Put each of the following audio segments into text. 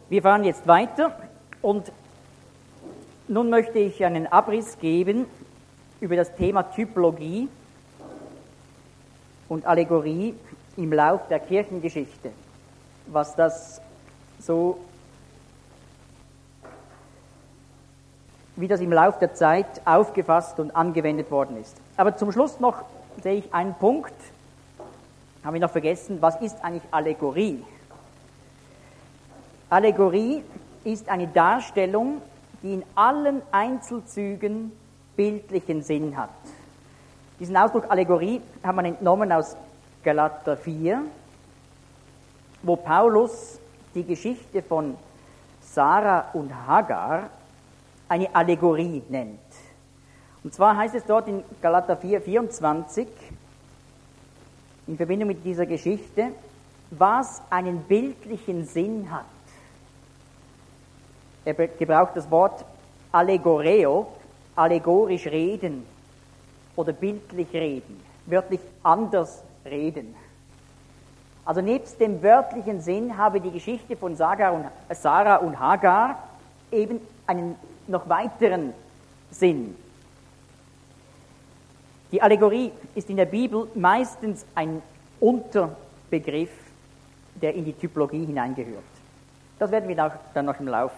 Wir fahren jetzt weiter und nun möchte ich einen Abriss geben über das Thema Typologie und Allegorie im Lauf der Kirchengeschichte, was das so, wie das im Lauf der Zeit aufgefasst und angewendet worden ist. Aber zum Schluss noch sehe ich einen Punkt, habe ich noch vergessen, was ist eigentlich Allegorie? Allegorie ist eine Darstellung, die in allen Einzelzügen bildlichen Sinn hat. Diesen Ausdruck Allegorie hat man entnommen aus Galater 4, wo Paulus die Geschichte von Sarah und Hagar eine Allegorie nennt. Und zwar heißt es dort in Galater 4, 24, in Verbindung mit dieser Geschichte, was einen bildlichen Sinn hat. Er gebraucht das Wort allegoreo, allegorisch reden oder bildlich reden, wörtlich anders reden. Also nebst dem wörtlichen Sinn habe die Geschichte von Sarah und Hagar eben einen noch weiteren Sinn. Die Allegorie ist in der Bibel meistens ein Unterbegriff, der in die Typologie hineingehört. Das werden wir dann noch im Lauf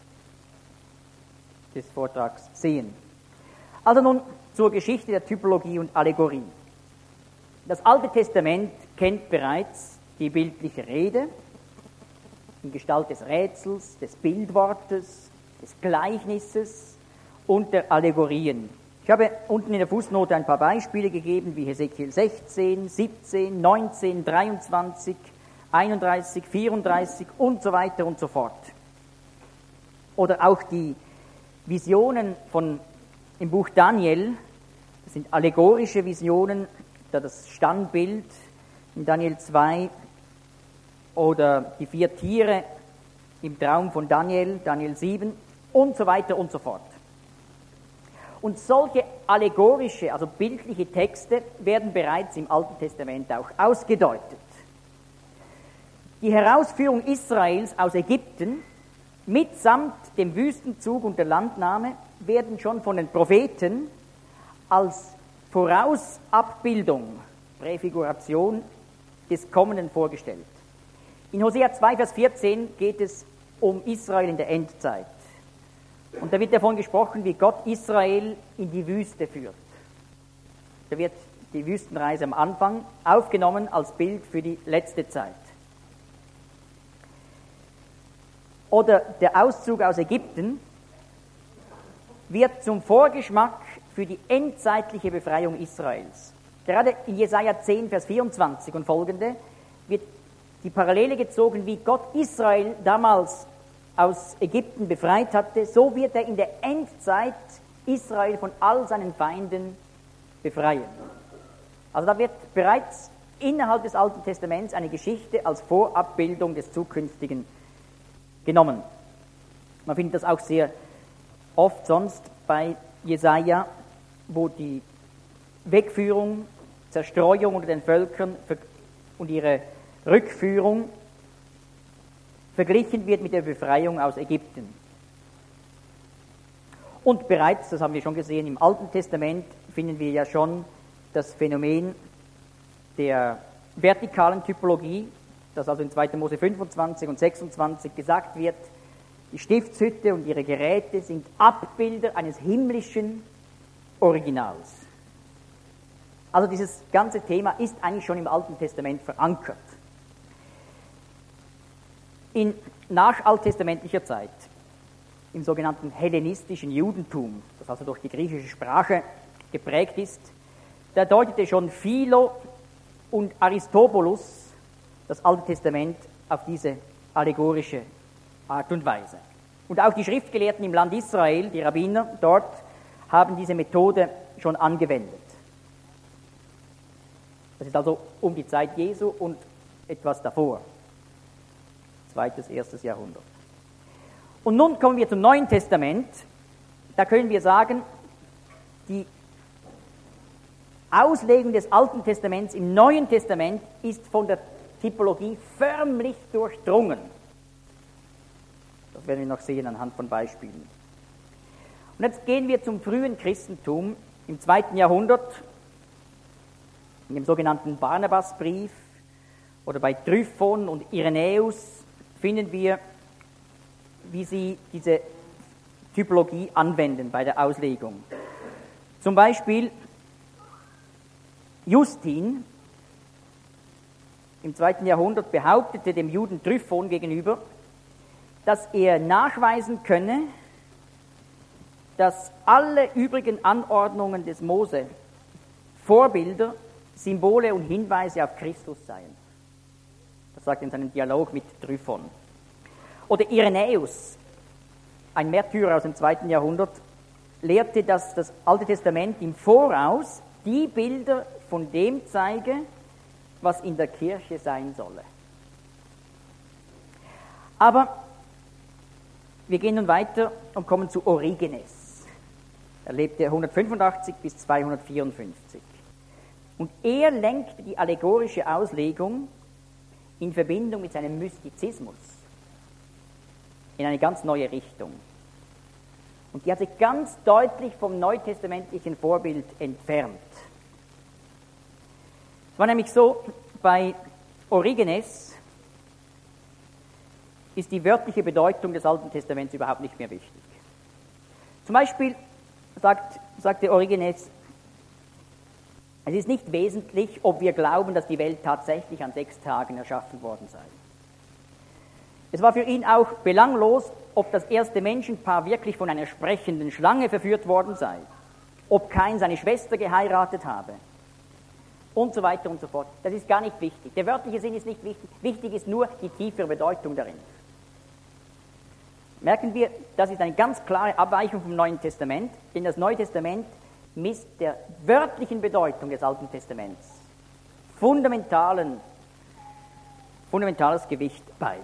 des Vortrags sehen. Also nun zur Geschichte der Typologie und Allegorie. Das Alte Testament kennt bereits die bildliche Rede in Gestalt des Rätsels, des Bildwortes, des Gleichnisses und der Allegorien. Ich habe unten in der Fußnote ein paar Beispiele gegeben, wie Hesekiel 16, 17, 19, 23, 31, 34 und so weiter und so fort. Oder auch die Visionen im Buch Daniel, das sind allegorische Visionen, da das Standbild in Daniel 2 oder die 4 Tiere im Traum von Daniel, Daniel 7 und so weiter und so fort. Und solche allegorische, also bildliche Texte werden bereits im Alten Testament auch ausgedeutet. Die Herausführung Israels aus Ägypten mitsamt dem Wüstenzug und der Landnahme werden schon von den Propheten als Vorausabbildung, Präfiguration des Kommenden vorgestellt. In Hosea 2, Vers 14 geht es um Israel in der Endzeit. Und da wird davon gesprochen, wie Gott Israel in die Wüste führt. Da wird die Wüstenreise am Anfang aufgenommen als Bild für die letzte Zeit. Oder der Auszug aus Ägypten wird zum Vorgeschmack für die endzeitliche Befreiung Israels. Gerade in Jesaja 10, Vers 24 und folgende wird die Parallele gezogen, wie Gott Israel damals aus Ägypten befreit hatte, so wird er in der Endzeit Israel von all seinen Feinden befreien. Also da wird bereits innerhalb des Alten Testaments eine Geschichte als Vorabbildung des Zukünftigen genommen. Man findet das auch sehr oft sonst bei Jesaja, wo die Wegführung, Zerstreuung unter den Völkern und ihre Rückführung verglichen wird mit der Befreiung aus Ägypten. Und bereits, das haben wir schon gesehen, im Alten Testament finden wir ja schon das Phänomen der vertikalen Typologie, dass also in 2. Mose 25 und 26 gesagt wird, die Stiftshütte und ihre Geräte sind Abbilder eines himmlischen Originals. Also dieses ganze Thema ist eigentlich schon im Alten Testament verankert. In nachalttestamentlicher Zeit, im sogenannten hellenistischen Judentum, das also durch die griechische Sprache geprägt ist, da deutete schon Philo und Aristobulus das Alte Testament auf diese allegorische Art und Weise. Und auch die Schriftgelehrten im Land Israel, die Rabbiner dort, haben diese Methode schon angewendet. Das ist also um die Zeit Jesu und etwas davor. 2. 1. Jahrhundert. Und nun kommen wir zum Neuen Testament. Da können wir sagen, die Auslegung des Alten Testaments im Neuen Testament ist von der Typologie förmlich durchdrungen. Das werden wir noch sehen anhand von Beispielen. Und jetzt gehen wir zum frühen Christentum im 2. Jahrhundert, in dem sogenannten Barnabasbrief oder bei Tryphon und Irenäus finden wir, wie sie diese Typologie anwenden bei der Auslegung. Zum Beispiel Justin im 2. Jahrhundert behauptete dem Juden Tryphon gegenüber, dass er nachweisen könne, dass alle übrigen Anordnungen des Mose Vorbilder, Symbole und Hinweise auf Christus seien. Das sagt er in seinem Dialog mit Tryphon. Oder Irenäus, ein Märtyrer aus dem 2. Jahrhundert, lehrte, dass das Alte Testament im Voraus die Bilder von dem zeige, was in der Kirche sein solle. Aber wir gehen nun weiter und kommen zu Origenes. Er lebte 185 bis 254. Und er lenkte die allegorische Auslegung in Verbindung mit seinem Mystizismus in eine ganz neue Richtung. Und die hat sich ganz deutlich vom neutestamentlichen Vorbild entfernt. Es war nämlich so, bei Origenes ist die wörtliche Bedeutung des Alten Testaments überhaupt nicht mehr wichtig. Zum Beispiel sagte Origenes, es ist nicht wesentlich, ob wir glauben, dass die Welt tatsächlich an 6 Tagen erschaffen worden sei. Es war für ihn auch belanglos, ob das erste Menschenpaar wirklich von einer sprechenden Schlange verführt worden sei, ob Kain seine Schwester geheiratet habe und so weiter und so fort. Das ist gar nicht wichtig. Der wörtliche Sinn ist nicht wichtig. Wichtig ist nur die tiefere Bedeutung darin. Merken wir, das ist eine ganz klare Abweichung vom Neuen Testament, denn das Neue Testament misst der wörtlichen Bedeutung des Alten Testaments fundamentales Gewicht bei.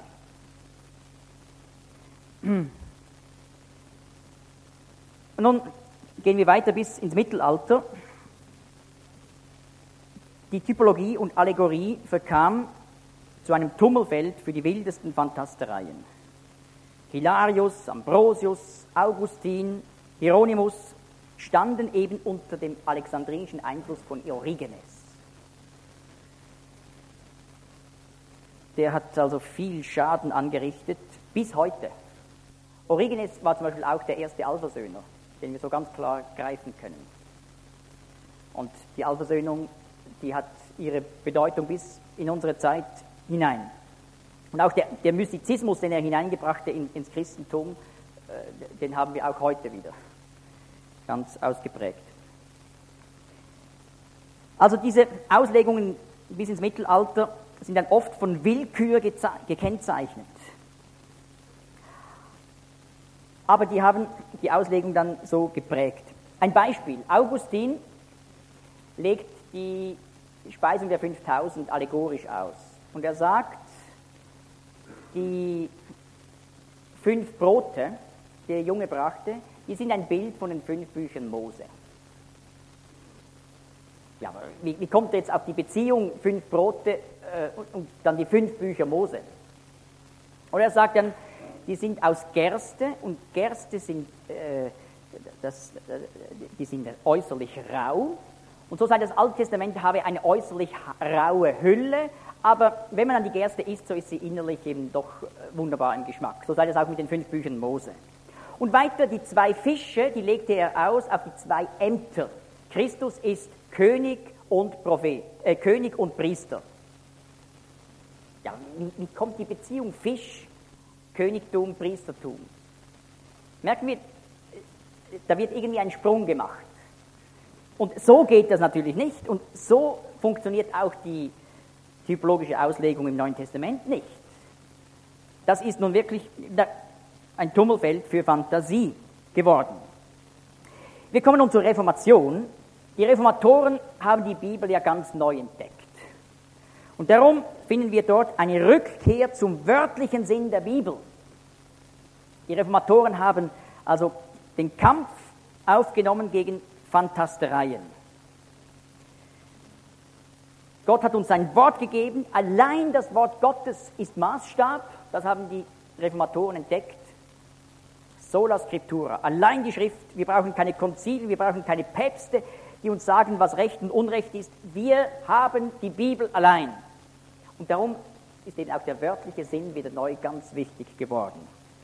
Nun gehen wir weiter bis ins Mittelalter. Die Typologie und Allegorie verkam zu einem Tummelfeld für die wildesten Fantastereien. Hilarius, Ambrosius, Augustin, Hieronymus standen eben unter dem alexandrinischen Einfluss von Origenes. Der hat also viel Schaden angerichtet, bis heute. Origenes war zum Beispiel auch der erste Allversöhner, den wir so ganz klar greifen können. Und die Allversöhnung, die hat ihre Bedeutung bis in unsere Zeit hinein. Und auch der Mystizismus, den er hineingebrachte ins Christentum, den haben wir auch heute wieder ganz ausgeprägt. Also diese Auslegungen bis ins Mittelalter sind dann oft von Willkür gekennzeichnet. Aber die haben die Auslegung dann so geprägt. Ein Beispiel: Augustin legt die Speisung der 5000 allegorisch aus. Und er sagt, die 5 Brote, die der Junge brachte, die sind ein Bild von den 5 Büchern Mose. Ja, aber wie kommt er jetzt auf die Beziehung 5 Brote und dann die 5 Bücher Mose? Und er sagt dann, die sind aus Gerste, und Gerste sind, die sind äußerlich rau. Und so sei das Alte Testament habe eine äußerlich raue Hülle, aber wenn man an die Gerste isst, so ist sie innerlich eben doch wunderbar im Geschmack. So sei das auch mit den 5 Büchern Mose. Und weiter, die 2 Fische, die legte er aus auf die 2 Ämter. Christus ist König und König und Priester. Ja, wie kommt die Beziehung Fisch, Königtum, Priestertum? Merken wir, da wird irgendwie ein Sprung gemacht. Und so geht das natürlich nicht, und so funktioniert auch die typologische Auslegung im Neuen Testament nicht. Das ist nun wirklich ein Tummelfeld für Fantasie geworden. Wir kommen nun zur Reformation. Die Reformatoren haben die Bibel ja ganz neu entdeckt. Und darum finden wir dort eine Rückkehr zum wörtlichen Sinn der Bibel. Die Reformatoren haben also den Kampf aufgenommen gegen Fantastereien. Gott hat uns sein Wort gegeben, allein das Wort Gottes ist Maßstab, das haben die Reformatoren entdeckt, sola scriptura, allein die Schrift. Wir brauchen keine Konzile, wir brauchen keine Päpste, die uns sagen, was Recht und Unrecht ist. Wir haben die Bibel allein. Und darum ist eben auch der wörtliche Sinn wieder neu ganz wichtig geworden.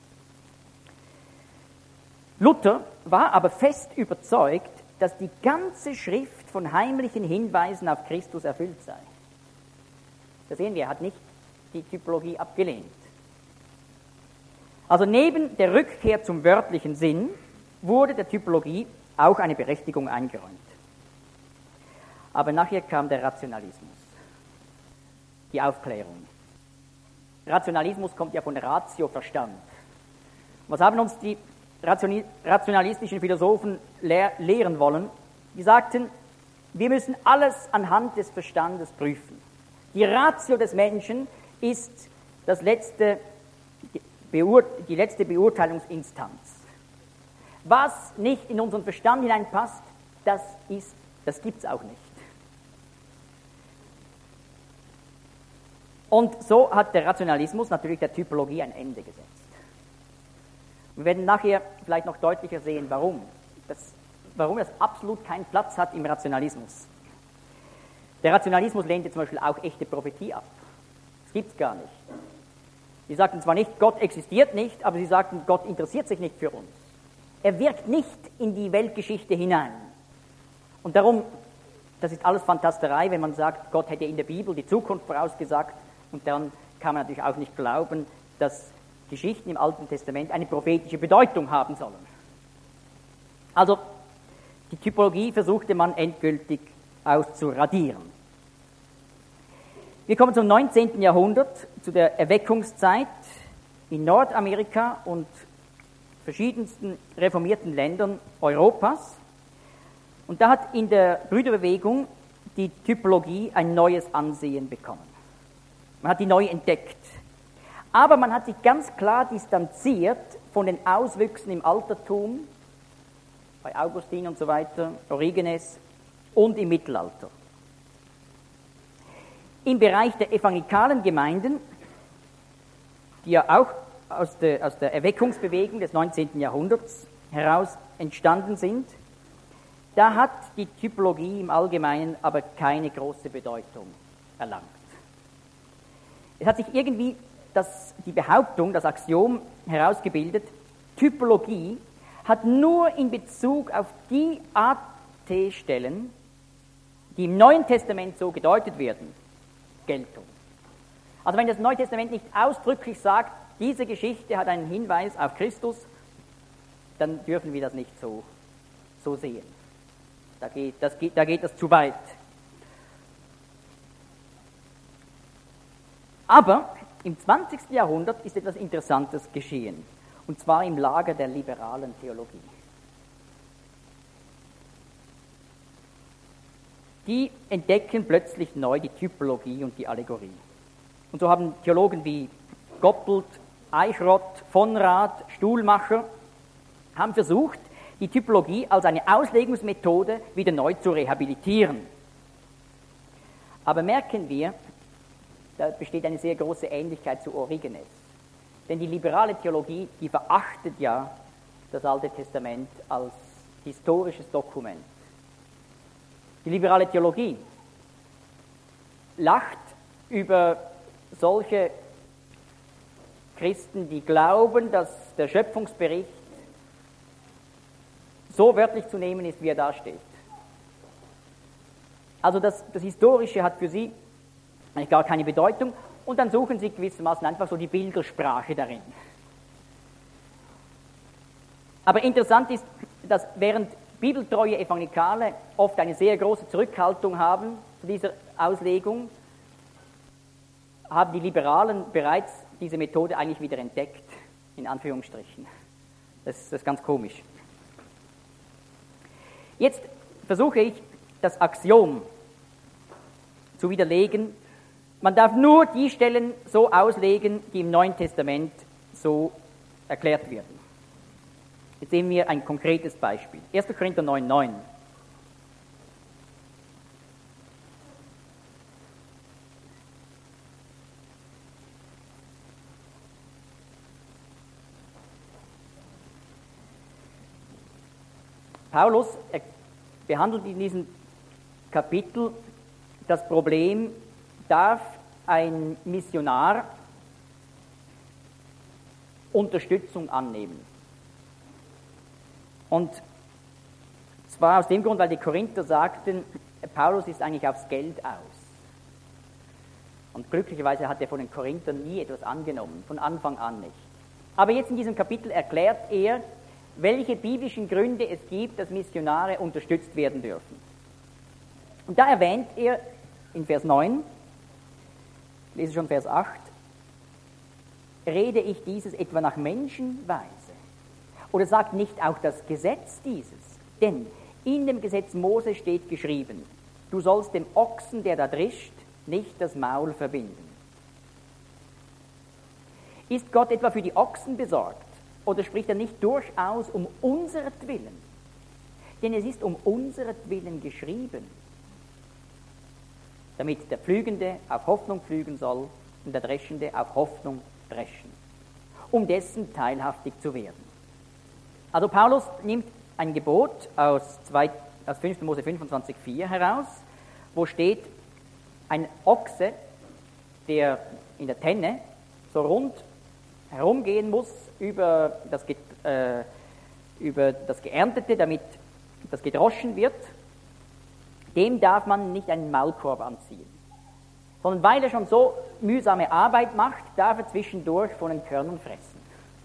Luther war aber fest überzeugt, dass die ganze Schrift von heimlichen Hinweisen auf Christus erfüllt sei. Da sehen wir, er hat nicht die Typologie abgelehnt. Also neben der Rückkehr zum wörtlichen Sinn wurde der Typologie auch eine Berechtigung eingeräumt. Aber nachher kam der Rationalismus, die Aufklärung. Rationalismus kommt ja von Ratio, Verstand. Was haben uns die rationalistischen Philosophen lehren wollen? Die sagten, wir müssen alles anhand des Verstandes prüfen. Die Ratio des Menschen ist die letzte Beurteilungsinstanz. Was nicht in unseren Verstand hineinpasst, das gibt es auch nicht. Und so hat der Rationalismus natürlich der Typologie ein Ende gesetzt. Wir werden nachher vielleicht noch deutlicher sehen, warum es absolut keinen Platz hat im Rationalismus. Der Rationalismus lehnte zum Beispiel auch echte Prophetie ab. Das gibt es gar nicht. Sie sagten zwar nicht, Gott existiert nicht, aber sie sagten, Gott interessiert sich nicht für uns. Er wirkt nicht in die Weltgeschichte hinein. Und darum, das ist alles Fantasterei, wenn man sagt, Gott hätte in der Bibel die Zukunft vorausgesagt, und dann kann man natürlich auch nicht glauben, dass Geschichten im Alten Testament eine prophetische Bedeutung haben sollen. Also, die Typologie versuchte man endgültig auszuradieren. Wir kommen zum 19. Jahrhundert, zu der Erweckungszeit in Nordamerika und verschiedensten reformierten Ländern Europas. Und da hat in der Brüderbewegung die Typologie ein neues Ansehen bekommen. Man hat die neu entdeckt. Aber man hat sich ganz klar distanziert von den Auswüchsen im Altertum, bei Augustin und so weiter, Origenes und im Mittelalter. Im Bereich der evangelikalen Gemeinden, die ja auch aus der Erweckungsbewegung des 19. Jahrhunderts heraus entstanden sind, da hat die Typologie im Allgemeinen aber keine große Bedeutung erlangt. Es hat sich irgendwie die Behauptung, das Axiom herausgebildet, Typologie hat nur in Bezug auf die AT-Stellen, die im Neuen Testament so gedeutet werden, Geltung. Also wenn das Neue Testament nicht ausdrücklich sagt, diese Geschichte hat einen Hinweis auf Christus, dann dürfen wir das nicht so sehen. Da geht das zu weit. Aber im 20. Jahrhundert ist etwas Interessantes geschehen, und zwar im Lager der liberalen Theologie. Die entdecken plötzlich neu die Typologie und die Allegorie. Und so haben Theologen wie Goppelt, Eichrott, von Rad, Stuhlmacher haben versucht, die Typologie als eine Auslegungsmethode wieder neu zu rehabilitieren. Aber merken wir, da besteht eine sehr große Ähnlichkeit zu Origenes. Denn die liberale Theologie, die verachtet ja das Alte Testament als historisches Dokument. Die liberale Theologie lacht über solche Christen, die glauben, dass der Schöpfungsbericht so wörtlich zu nehmen ist, wie er da steht. Also das Historische hat für sie eigentlich gar keine Bedeutung, und dann suchen sie gewissermaßen einfach so die Bildersprache darin. Aber interessant ist, dass während bibeltreue Evangelikale oft eine sehr große Zurückhaltung haben zu dieser Auslegung, haben die Liberalen bereits diese Methode eigentlich wieder entdeckt, in Anführungsstrichen. Das ist ganz komisch. Jetzt versuche ich, das Axiom zu widerlegen. Man darf nur die Stellen so auslegen, die im Neuen Testament so erklärt werden. Jetzt sehen wir ein konkretes Beispiel. 1. Korinther 9,9. Paulus behandelt in diesem Kapitel das Problem, darf ein Missionar Unterstützung annehmen? Und zwar aus dem Grund, weil die Korinther sagten, Paulus ist eigentlich aufs Geld aus. Und glücklicherweise hat er von den Korinthern nie etwas angenommen, von Anfang an nicht. Aber jetzt in diesem Kapitel erklärt er, welche biblischen Gründe es gibt, dass Missionare unterstützt werden dürfen. Und da erwähnt er in Vers 9, ich lese schon Vers 8, rede ich dieses etwa nach Menschenweise? Oder sagt nicht auch das Gesetz dieses? Denn in dem Gesetz Mose steht geschrieben, du sollst dem Ochsen, der da drischt, nicht das Maul verbinden. Ist Gott etwa für die Ochsen besorgt? Oder spricht er nicht durchaus um unseretwillen? Denn es ist um unseretwillen geschrieben, damit der Pflügende auf Hoffnung pflügen soll und der Dreschende auf Hoffnung dreschen, um dessen teilhaftig zu werden. Also Paulus nimmt ein Gebot aus 5. Mose 25,4 heraus, wo steht, ein Ochse, der in der Tenne so rund herumgehen muss über das Geerntete, damit das gedroschen wird, dem darf man nicht einen Maulkorb anziehen. Sondern weil er schon so mühsame Arbeit macht, darf er zwischendurch von den Körnern fressen.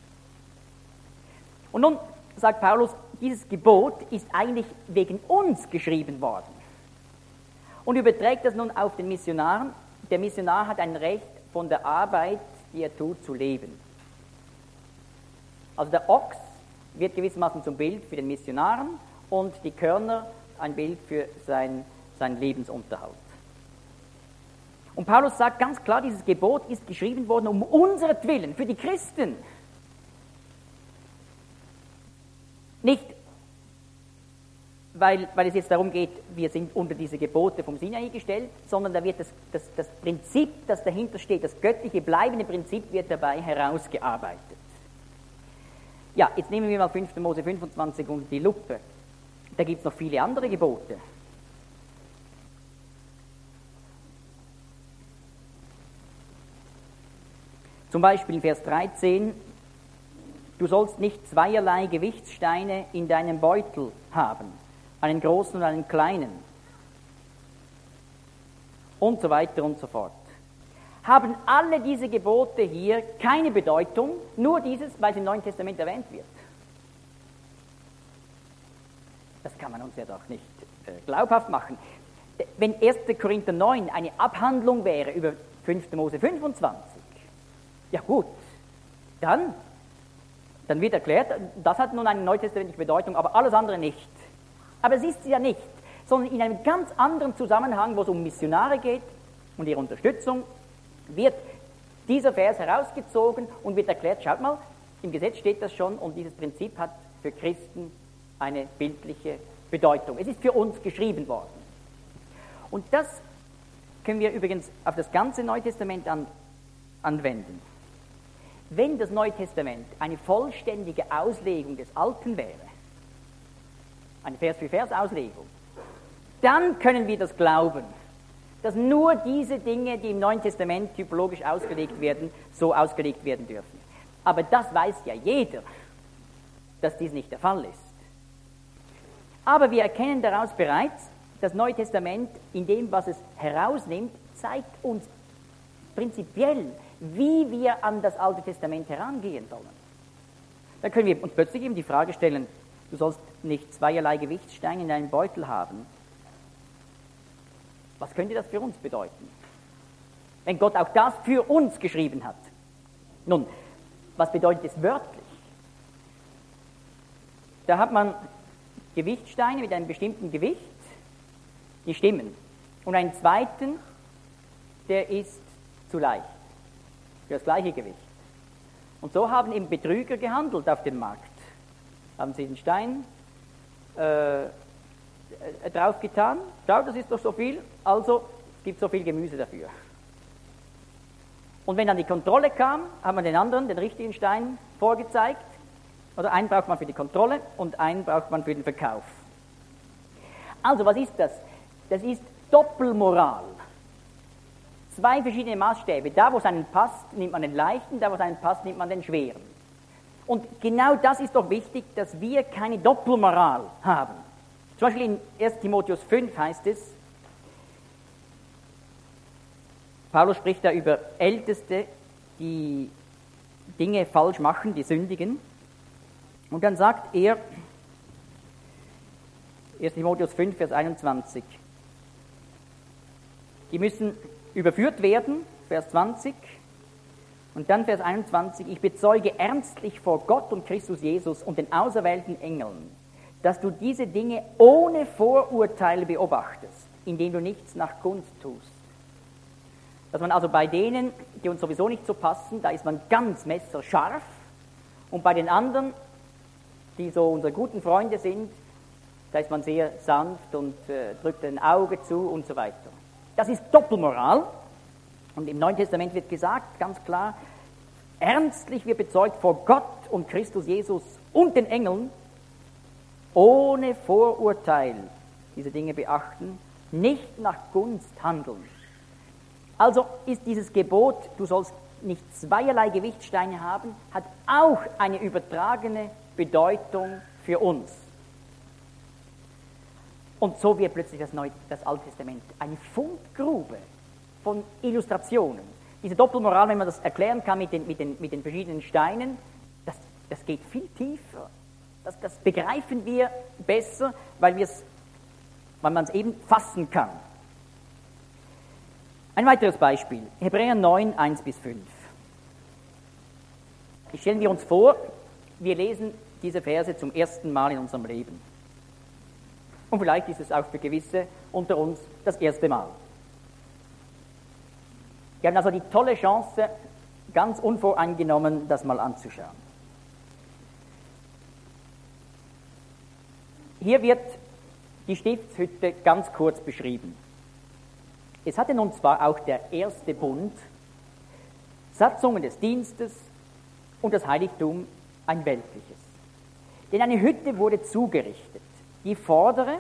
Und nun sagt Paulus, dieses Gebot ist eigentlich wegen uns geschrieben worden. Und überträgt das nun auf den Missionaren. Der Missionar hat ein Recht, von der Arbeit, die er tut, zu leben. Also der Ochs wird gewissermaßen zum Bild für den Missionaren und die Körner ein Bild für seinen Lebensunterhalt. Und Paulus sagt ganz klar, dieses Gebot ist geschrieben worden um unseretwillen, für die Christen. Nicht, weil es jetzt darum geht, wir sind unter diese Gebote vom Sinai gestellt, sondern da wird das Prinzip, das dahinter steht, das göttliche bleibende Prinzip wird dabei herausgearbeitet. Ja, jetzt nehmen wir mal 5. Mose 25 unter die Lupe. Da gibt es noch viele andere Gebote. Zum Beispiel in Vers 13, du sollst nicht zweierlei Gewichtssteine in deinem Beutel haben, einen großen und einen kleinen. Und so weiter und so fort. Haben alle diese Gebote hier keine Bedeutung, nur dieses, weil es im Neuen Testament erwähnt wird. Das kann man uns ja doch nicht glaubhaft machen. Wenn 1. Korinther 9 eine Abhandlung wäre über 5. Mose 25, ja gut, dann wird erklärt, das hat nun eine neutestamentliche Bedeutung, aber alles andere nicht. Aber es ist sie ja nicht, sondern in einem ganz anderen Zusammenhang, wo es um Missionare geht und ihre Unterstützung, wird dieser Vers herausgezogen und wird erklärt, schaut mal, im Gesetz steht das schon und dieses Prinzip hat für Christen eine bildliche Bedeutung. Es ist für uns geschrieben worden. Und das können wir übrigens auf das ganze Neue Testament anwenden. Wenn das Neue Testament eine vollständige Auslegung des Alten wäre, eine Vers-für-Vers-Auslegung, dann können wir das glauben, dass nur diese Dinge, die im Neuen Testament typologisch ausgelegt werden, so ausgelegt werden dürfen. Aber das weiß ja jeder, dass dies nicht der Fall ist. Aber wir erkennen daraus bereits, das Neue Testament in dem, was es herausnimmt, zeigt uns prinzipiell, wie wir an das Alte Testament herangehen sollen. Da können wir uns plötzlich eben die Frage stellen, du sollst nicht zweierlei Gewichtssteine in deinem Beutel haben. Was könnte das für uns bedeuten? Wenn Gott auch das für uns geschrieben hat. Nun, was bedeutet es wörtlich? Da hat man Gewichtssteine mit einem bestimmten Gewicht, die stimmen. Und einen zweiten, der ist zu leicht, für das gleiche Gewicht. Und so haben eben Betrüger gehandelt auf dem Markt. Haben sie den Stein draufgetan, schau, das ist doch so viel, also es gibt so viel Gemüse dafür. Und wenn dann die Kontrolle kam, hat man den anderen, den richtigen Stein vorgezeigt, Oder einen braucht man für die Kontrolle und einen braucht man für den Verkauf. Also, was ist das? Das ist Doppelmoral. Zwei verschiedene Maßstäbe. Da, wo es einen passt, nimmt man den leichten, da, wo es einen passt, nimmt man den schweren. Und genau das ist doch wichtig, dass wir keine Doppelmoral haben. Zum Beispiel in 1. Timotheus 5 heißt es, Paulus spricht da über Älteste, die Dinge falsch machen, die sündigen. Und dann sagt er, 1. Timotheus 5, Vers 21, die müssen überführt werden, Vers 20, und dann Vers 21, ich bezeuge ernstlich vor Gott und Christus Jesus und den auserwählten Engeln, dass du diese Dinge ohne Vorurteile beobachtest, indem du nichts nach Gunst tust. Dass man also bei denen, die uns sowieso nicht so passen, da ist man ganz messerscharf, und bei den anderen, die so unsere guten Freunde sind, da ist man sehr sanft und drückt ein Auge zu und so weiter. Das ist Doppelmoral. Und im Neuen Testament wird gesagt, ganz klar, ernstlich wird bezeugt vor Gott und Christus Jesus und den Engeln, ohne Vorurteil diese Dinge beachten, nicht nach Gunst handeln. Also ist dieses Gebot, du sollst nicht zweierlei Gewichtsteine haben, hat auch eine übertragene Bedeutung für uns. Und so wird plötzlich das Alte Testament eine Fundgrube von Illustrationen. Diese Doppelmoral, wenn man das erklären kann mit den verschiedenen Steinen, das geht viel tiefer. Das begreifen wir besser, weil man es eben fassen kann. Ein weiteres Beispiel, Hebräer 9, 1-5. Stellen wir uns vor, wir lesen diese Verse zum ersten Mal in unserem Leben. Und vielleicht ist es auch für gewisse unter uns das erste Mal. Wir haben also die tolle Chance, ganz unvoreingenommen das mal anzuschauen. Hier wird die Stiftshütte ganz kurz beschrieben. Es hatte nun zwar auch der erste Bund Satzungen des Dienstes und das Heiligtum ein weltliches. Denn eine Hütte wurde zugerichtet. Die vordere,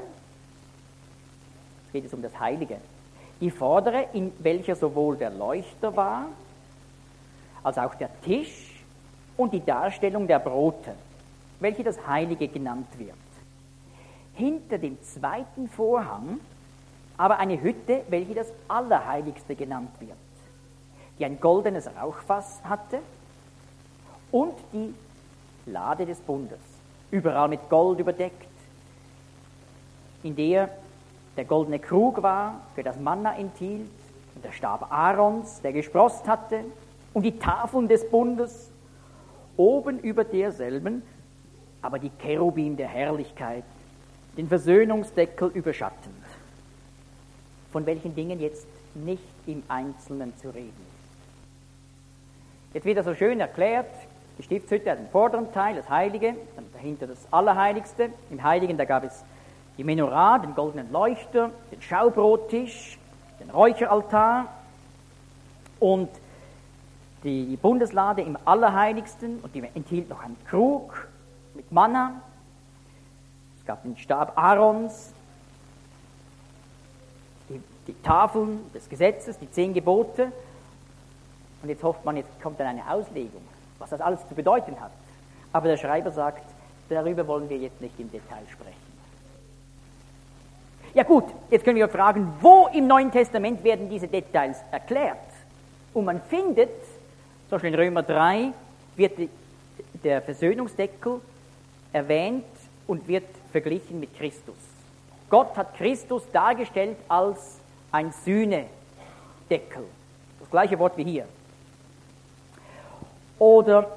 es geht es um das Heilige, die vordere, in welcher sowohl der Leuchter war, als auch der Tisch und die Darstellung der Brote, welche das Heilige genannt wird. Hinter dem zweiten Vorhang aber eine Hütte, welche das Allerheiligste genannt wird, die ein goldenes Rauchfass hatte und die Lade des Bundes, überall mit Gold überdeckt, in der goldene Krug war, für das Manna enthielt, und der Stab Aarons, der gesproßt hatte, und die Tafeln des Bundes, oben über derselben, aber die Cherubim der Herrlichkeit, den Versöhnungsdeckel überschattend, von welchen Dingen jetzt nicht im Einzelnen zu reden ist. Jetzt wird das so schön erklärt, die Stiftshütte hat den vorderen Teil, das Heilige, dann dahinter das Allerheiligste. Im Heiligen, da gab es die Menorah, den goldenen Leuchter, den Schaubrottisch, den Räucheraltar und die Bundeslade im Allerheiligsten, und die enthielt noch einen Krug mit Manna. Es gab den Stab Aarons, die Tafeln des Gesetzes, die 10 Gebote. Und jetzt hofft man, jetzt kommt dann eine Auslegung, was das alles zu bedeuten hat. Aber der Schreiber sagt, darüber wollen wir jetzt nicht im Detail sprechen. Ja gut, jetzt können wir fragen, wo im Neuen Testament werden diese Details erklärt? Und man findet, zum Beispiel in Römer 3, wird der Versöhnungsdeckel erwähnt und wird verglichen mit Christus. Gott hat Christus dargestellt als ein Sühnedeckel. Das gleiche Wort wie hier. Oder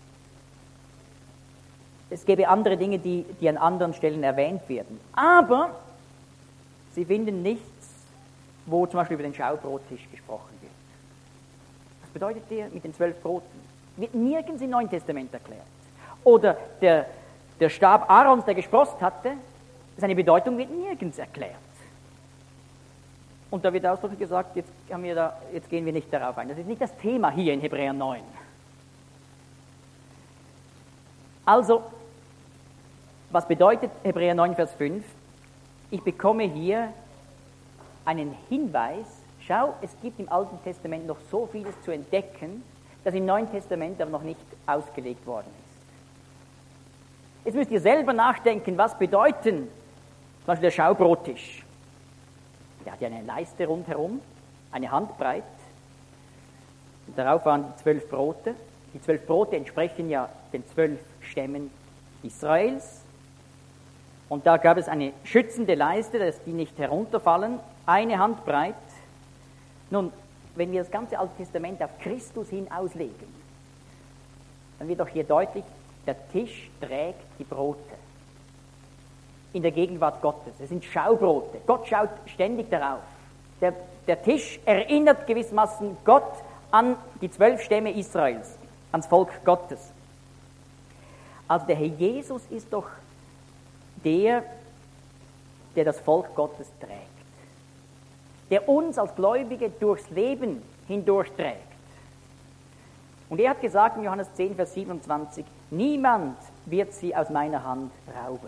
es gäbe andere Dinge, die an anderen Stellen erwähnt werden. Aber Sie finden nichts, wo zum Beispiel über den Schaubrottisch gesprochen wird. Was bedeutet der mit den 12 Broten? Wird nirgends im Neuen Testament erklärt. Oder der Stab Aarons, der gesproßt hatte, seine Bedeutung wird nirgends erklärt. Und da wird ausdrücklich gesagt, jetzt gehen wir nicht darauf ein. Das ist nicht das Thema hier in Hebräer 9. Also, was bedeutet Hebräer 9, Vers 5? Ich bekomme hier einen Hinweis. Schau, es gibt im Alten Testament noch so vieles zu entdecken, das im Neuen Testament aber noch nicht ausgelegt worden ist. Jetzt müsst ihr selber nachdenken, was bedeuten zum Beispiel der Schaubrottisch. Der hat ja eine Leiste rundherum, eine Handbreit. Und darauf waren die 12 Brote. Die 12 Brote entsprechen ja den 12 Stämmen Israels. Und da gab es eine schützende Leiste, dass die nicht herunterfallen, eine Handbreit. Nun, wenn wir das ganze Alte Testament auf Christus hin auslegen, dann wird doch hier deutlich, der Tisch trägt die Brote in der Gegenwart Gottes. Es sind Schaubrote. Gott schaut ständig darauf. Der Tisch erinnert gewissermaßen Gott an die 12 Stämme Israels, ans Volk Gottes. Also der Herr Jesus ist doch der das Volk Gottes trägt, der uns als Gläubige durchs Leben hindurch trägt. Und er hat gesagt in Johannes 10, Vers 27, niemand wird sie aus meiner Hand rauben.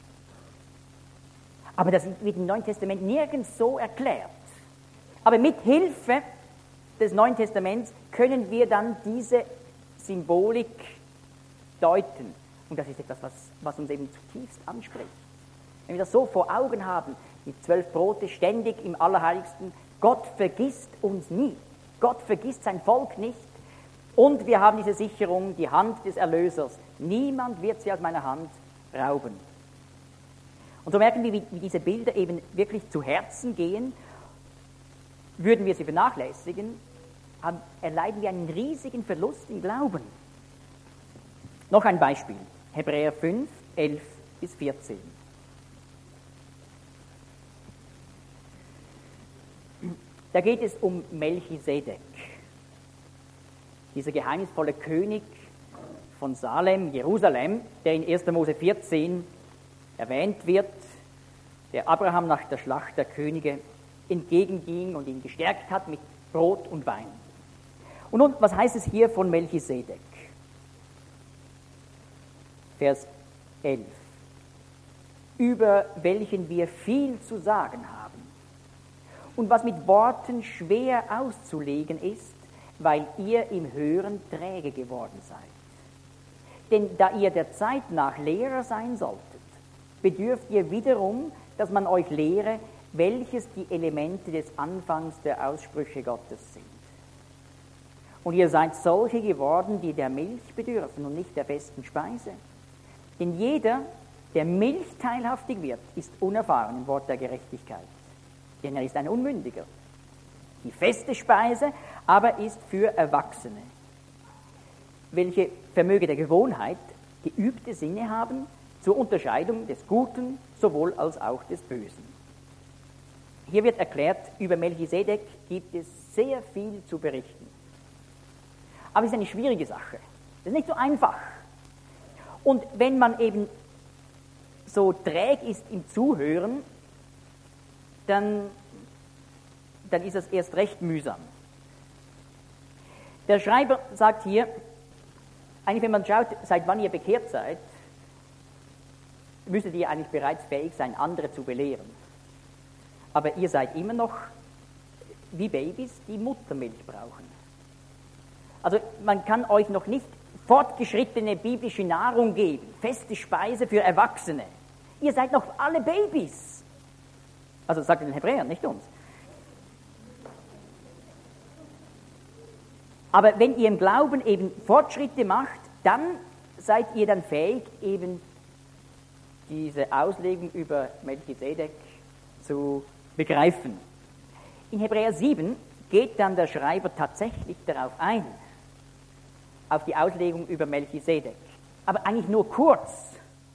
Aber das wird im Neuen Testament nirgends so erklärt. Aber mit Hilfe des Neuen Testaments können wir dann diese Symbolik deuten. Und das ist etwas, was uns eben zutiefst anspricht. Wenn wir das so vor Augen haben, die 12 Brote ständig im Allerheiligsten, Gott vergisst uns nie. Gott vergisst sein Volk nicht. Und wir haben diese Sicherung, die Hand des Erlösers. Niemand wird sie aus meiner Hand rauben. Und so merken wir, wie diese Bilder eben wirklich zu Herzen gehen. Würden wir sie vernachlässigen, erleiden wir einen riesigen Verlust im Glauben. Noch ein Beispiel. Hebräer 5, 11 bis 14. Da geht es um Melchisedek, dieser geheimnisvolle König von Salem, Jerusalem, der in 1. Mose 14 erwähnt wird, der Abraham nach der Schlacht der Könige entgegenging und ihn gestärkt hat mit Brot und Wein. Und nun, was heißt es hier von Melchisedek? Vers 11. Über welchen wir viel zu sagen haben und was mit Worten schwer auszulegen ist, weil ihr im Hören träge geworden seid. Denn da ihr der Zeit nach Lehrer sein solltet, bedürft ihr wiederum, dass man euch lehre, welches die Elemente des Anfangs der Aussprüche Gottes sind. Und ihr seid solche geworden, die der Milch bedürfen und nicht der festen Speise. Denn jeder, der Milch teilhaftig wird, ist unerfahren im Wort der Gerechtigkeit, denn er ist ein Unmündiger. Die feste Speise aber ist für Erwachsene, welche vermöge der Gewohnheit geübte Sinne haben zur Unterscheidung des Guten sowohl als auch des Bösen. Hier wird erklärt, über Melchisedek gibt es sehr viel zu berichten. Aber es ist eine schwierige Sache. Es ist nicht so einfach. Und wenn man eben so träg ist im Zuhören, dann ist das erst recht mühsam. Der Schreiber sagt hier, eigentlich wenn man schaut, seit wann ihr bekehrt seid, müsstet ihr eigentlich bereits fähig sein, andere zu belehren. Aber ihr seid immer noch wie Babys, die Muttermilch brauchen. Also man kann euch noch nicht fortgeschrittene biblische Nahrung geben, feste Speise für Erwachsene. Ihr seid noch alle Babys. Also sagt er den Hebräern, nicht uns. Aber wenn ihr im Glauben eben Fortschritte macht, dann seid ihr dann fähig, eben diese Auslegung über Melchisedek zu begreifen. In Hebräer 7 geht dann der Schreiber tatsächlich darauf ein, auf die Auslegung über Melchisedek. Aber eigentlich nur kurz.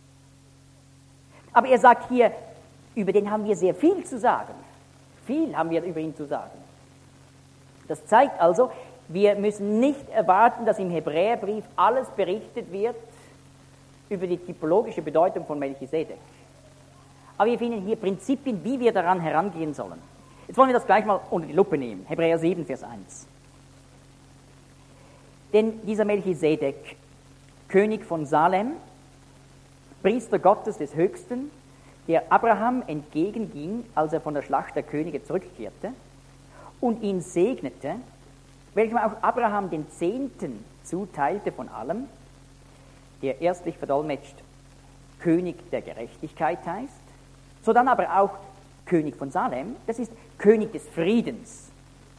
Aber er sagt hier, über den haben wir sehr viel zu sagen. Viel haben wir über ihn zu sagen. Das zeigt also, wir müssen nicht erwarten, dass im Hebräerbrief alles berichtet wird über die typologische Bedeutung von Melchisedek. Aber wir finden hier Prinzipien, wie wir daran herangehen sollen. Jetzt wollen wir das gleich mal unter die Lupe nehmen. Hebräer 7, Vers 1. Denn dieser Melchisedek König von Salem, Priester Gottes des Höchsten, der Abraham entgegenging, als er von der Schlacht der Könige zurückkehrte, und ihn segnete, welchem auch Abraham den Zehnten zuteilte von allem, der erstlich verdolmetscht König der Gerechtigkeit heißt, sodann aber auch König von Salem, das ist König des Friedens,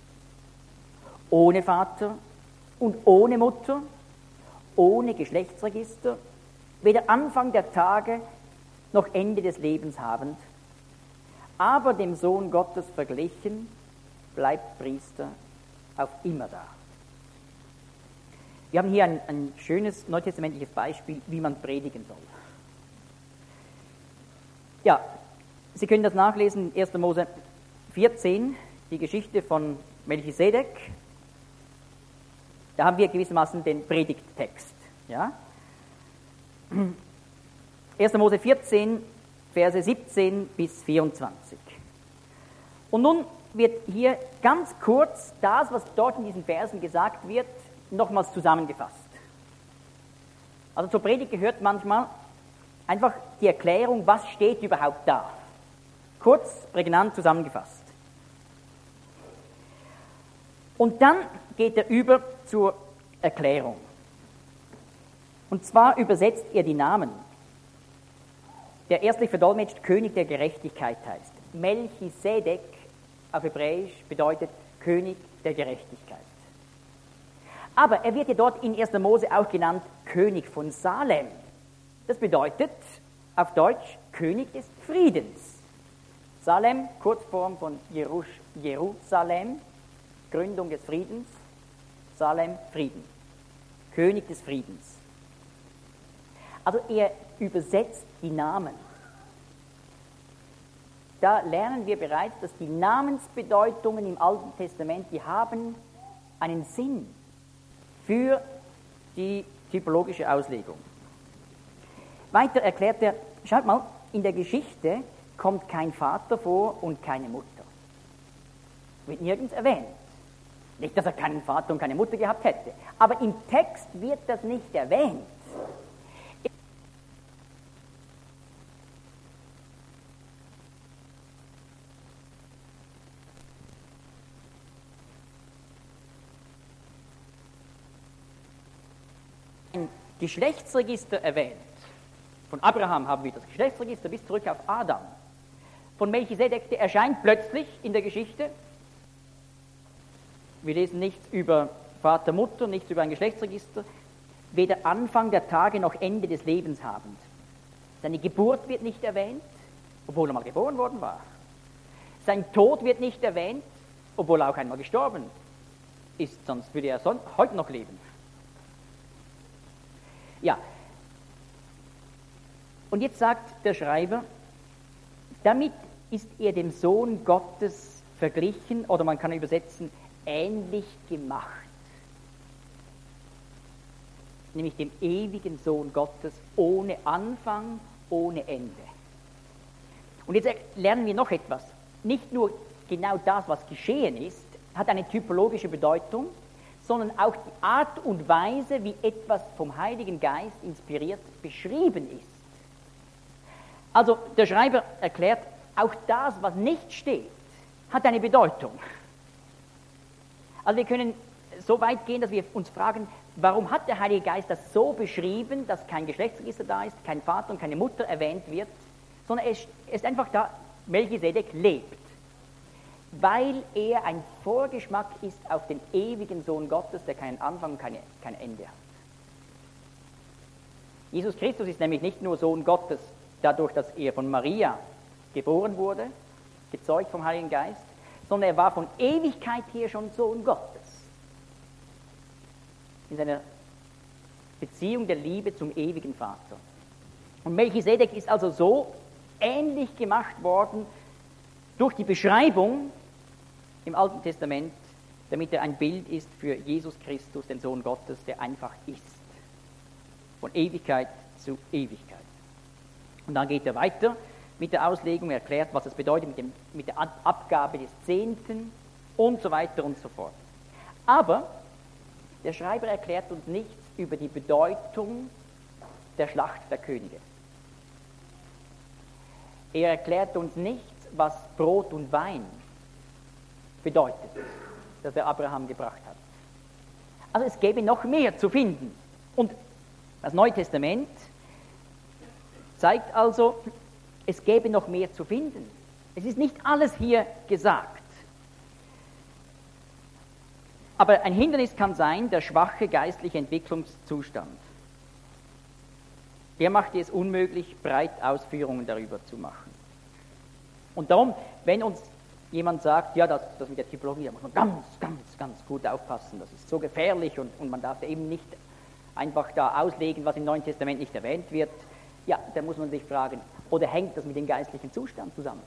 ohne Vater und ohne Mutter, ohne Geschlechtsregister, weder Anfang der Tage noch Ende des Lebens habend, aber dem Sohn Gottes verglichen, bleibt Priester auf immer da. Wir haben hier ein schönes neutestamentliches Beispiel, wie man predigen soll. Ja, Sie können das nachlesen in 1. Mose 14, die Geschichte von Melchisedek. Da haben wir gewissermaßen den Predigttext. Ja? 1. Mose 14, Verse 17 bis 24. Und nun wird hier ganz kurz das, was dort in diesen Versen gesagt wird, nochmals zusammengefasst. Also zur Predigt gehört manchmal einfach die Erklärung, was steht überhaupt da. Kurz, prägnant zusammengefasst. Und dann geht er über zur Erklärung. Und zwar übersetzt er die Namen, der erstlich verdolmetscht König der Gerechtigkeit heißt. Melchisedek auf Hebräisch bedeutet König der Gerechtigkeit. Aber er wird ja dort in 1. Mose auch genannt König von Salem. Das bedeutet auf Deutsch König des Friedens. Salem, Kurzform von Jerusalem, Gründung des Friedens, Salem, Frieden. König des Friedens. Also er übersetzt die Namen. Da lernen wir bereits, dass die Namensbedeutungen im Alten Testament, die haben einen Sinn für die typologische Auslegung. Weiter erklärt er, schaut mal, in der Geschichte kommt kein Vater vor und keine Mutter. Wird nirgends erwähnt. Nicht, dass er keinen Vater und keine Mutter gehabt hätte, aber im Text wird das nicht erwähnt. Ein Geschlechtsregister erwähnt. Von Abraham haben wir das Geschlechtsregister bis zurück auf Adam. Von Melchisedek, der erscheint plötzlich in der Geschichte. Wir lesen nichts über Vater, Mutter, nichts über ein Geschlechtsregister. Weder Anfang der Tage noch Ende des Lebens habend. Seine Geburt wird nicht erwähnt, obwohl er mal geboren worden war. Sein Tod wird nicht erwähnt, obwohl er auch einmal gestorben ist, sonst würde er heute noch leben. Ja, und jetzt sagt der Schreiber, damit ist er dem Sohn Gottes verglichen, oder man kann übersetzen, ähnlich gemacht. Nämlich dem ewigen Sohn Gottes, ohne Anfang, ohne Ende. Und jetzt lernen wir noch etwas. Nicht nur genau das, was geschehen ist, hat eine typologische Bedeutung, sondern auch die Art und Weise, wie etwas vom Heiligen Geist inspiriert beschrieben ist. Also der Schreiber erklärt, auch das, was nicht steht, hat eine Bedeutung. Also wir können so weit gehen, dass wir uns fragen, warum hat der Heilige Geist das so beschrieben, dass kein Geschlechtsregister da ist, kein Vater und keine Mutter erwähnt wird, sondern es ist einfach da, Melchisedek lebt. Weil er ein Vorgeschmack ist auf den ewigen Sohn Gottes, der keinen Anfang und kein Ende hat. Jesus Christus ist nämlich nicht nur Sohn Gottes, dadurch, dass er von Maria geboren wurde, gezeugt vom Heiligen Geist, sondern er war von Ewigkeit her schon Sohn Gottes. In seiner Beziehung der Liebe zum ewigen Vater. Und Melchisedek ist also so ähnlich gemacht worden durch die Beschreibung im Alten Testament, damit er ein Bild ist für Jesus Christus, den Sohn Gottes, der einfach ist. Von Ewigkeit zu Ewigkeit. Und dann geht er weiter mit der Auslegung, erklärt, was es bedeutet mit der Abgabe des Zehnten und so weiter und so fort. Aber der Schreiber erklärt uns nichts über die Bedeutung der Schlacht der Könige. Er erklärt uns nicht, was Brot und Wein bedeutet, das er Abraham gebracht hat. Also es gäbe noch mehr zu finden. Und das Neue Testament zeigt also, es gäbe noch mehr zu finden. Es ist nicht alles hier gesagt. Aber ein Hindernis kann sein, der schwache geistliche Entwicklungszustand. Der macht es unmöglich, breit Ausführungen darüber zu machen. Und darum, wenn uns jemand sagt, ja, das mit der Typologie, da muss man ganz gut aufpassen, das ist so gefährlich und man darf eben nicht einfach da auslegen, was im Neuen Testament nicht erwähnt wird, ja, da muss man sich fragen, oder hängt das mit dem geistlichen Zustand zusammen?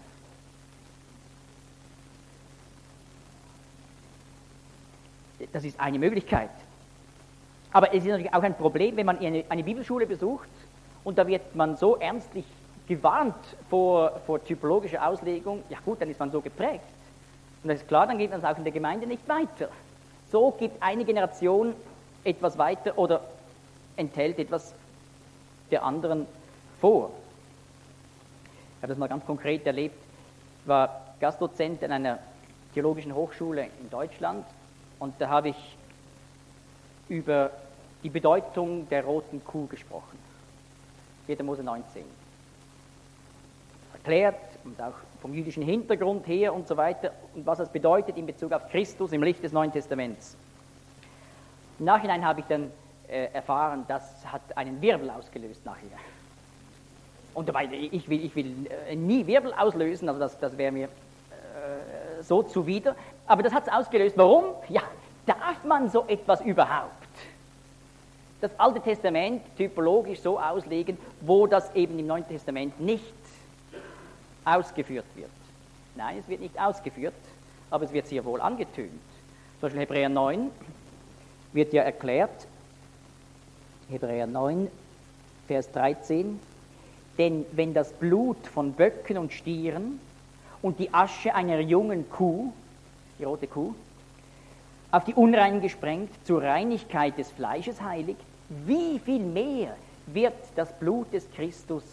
Das ist eine Möglichkeit. Aber es ist natürlich auch ein Problem, wenn man eine Bibelschule besucht und da wird man so ernstlich gewarnt vor typologischer Auslegung, ja gut, dann ist man so geprägt. Und das ist klar, dann geht man auch in der Gemeinde nicht weiter. So gibt eine Generation etwas weiter oder enthält etwas der anderen vor. Ich habe das mal ganz konkret erlebt. Ich war Gastdozent an einer theologischen Hochschule in Deutschland und da habe ich über die Bedeutung der roten Kuh gesprochen. 4. Mose 19. Erklärt und auch vom jüdischen Hintergrund her und so weiter und was das bedeutet in Bezug auf Christus im Licht des Neuen Testaments. Im Nachhinein habe ich dann erfahren, das hat einen Wirbel ausgelöst nachher. Und dabei, ich will nie Wirbel auslösen, also das wäre mir so zuwider. Aber das hat es ausgelöst. Warum? Ja, darf man so etwas überhaupt? Das Alte Testament typologisch so auslegen, wo das eben im Neuen Testament nicht ausgeführt wird. Nein, es wird nicht ausgeführt, aber es wird sehr wohl angetönt. Zum Beispiel Hebräer 9 wird ja erklärt, Hebräer 9, Vers 13, denn wenn das Blut von Böcken und Stieren und die Asche einer jungen Kuh, die rote Kuh, auf die Unreinen gesprengt, zur Reinigkeit des Fleisches heiligt, wie viel mehr wird das Blut des Christus,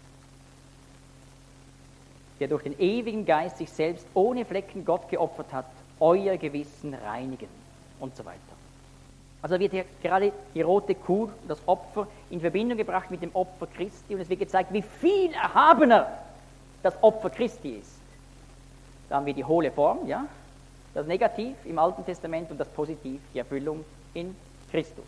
der durch den ewigen Geist sich selbst ohne Flecken Gott geopfert hat, euer Gewissen reinigen und so weiter. Also wird hier gerade die rote Kuh, das Opfer, in Verbindung gebracht mit dem Opfer Christi und es wird gezeigt, wie viel erhabener das Opfer Christi ist. Da haben wir die hohle Form, ja, das Negativ im Alten Testament und das Positiv, die Erfüllung in Christus.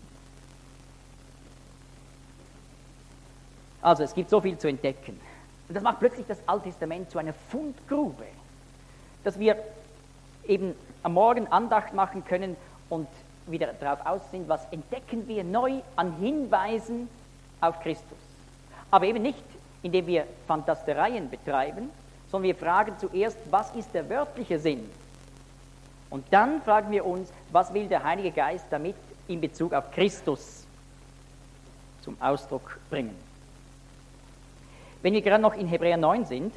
Also es gibt so viel zu entdecken. Und das macht plötzlich das Alte Testament zu einer Fundgrube, dass wir eben am Morgen Andacht machen können und wieder darauf aus sind, was entdecken wir neu an Hinweisen auf Christus. Aber eben nicht, indem wir Fantastereien betreiben, sondern wir fragen zuerst, was ist der wörtliche Sinn? Und dann fragen wir uns, was will der Heilige Geist damit in Bezug auf Christus zum Ausdruck bringen? Wenn wir gerade noch in Hebräer 9 sind,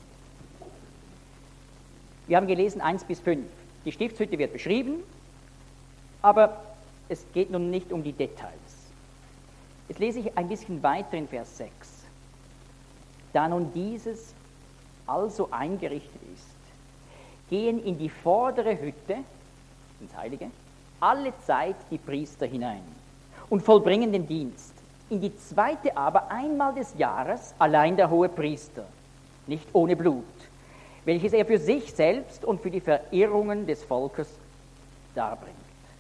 wir haben gelesen 1 bis 5. Die Stiftshütte wird beschrieben, aber es geht nun nicht um die Details. Jetzt lese ich ein bisschen weiter in Vers 6. Da nun dieses also eingerichtet ist, gehen in die vordere Hütte, ins Heilige, alle Zeit die Priester hinein und vollbringen den Dienst. In die zweite aber einmal des Jahres allein der hohe Priester, nicht ohne Blut, welches er für sich selbst und für die Verirrungen des Volkes darbringt.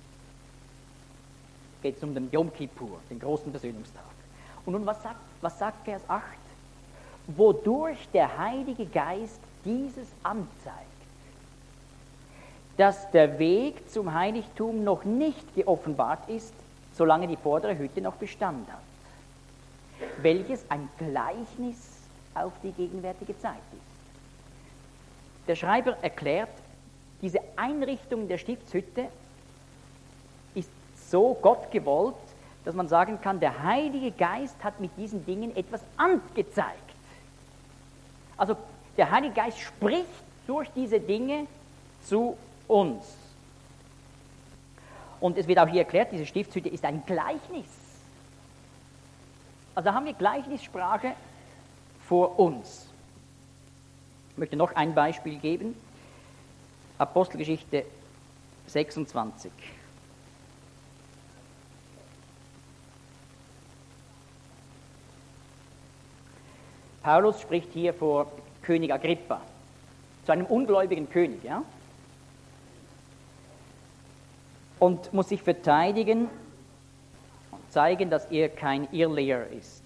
Geht es um den Yom Kippur, den großen Versöhnungstag. Und nun, was sagt Vers 8? Wodurch der Heilige Geist dieses anzeigt, dass der Weg zum Heiligtum noch nicht geoffenbart ist, solange die vordere Hütte noch Bestand hat, welches ein Gleichnis auf die gegenwärtige Zeit ist. Der Schreiber erklärt, diese Einrichtung der Stiftshütte ist so Gott gewollt, dass man sagen kann, der Heilige Geist hat mit diesen Dingen etwas angezeigt. Also der Heilige Geist spricht durch diese Dinge zu uns. Und es wird auch hier erklärt, diese Stiftshütte ist ein Gleichnis. Also haben wir Gleichnissprache vor uns. Ich möchte noch ein Beispiel geben. Apostelgeschichte 26. Paulus spricht hier vor König Agrippa, zu einem ungläubigen König, ja? Und muss sich verteidigen und zeigen, dass er kein Irrlehrer ist.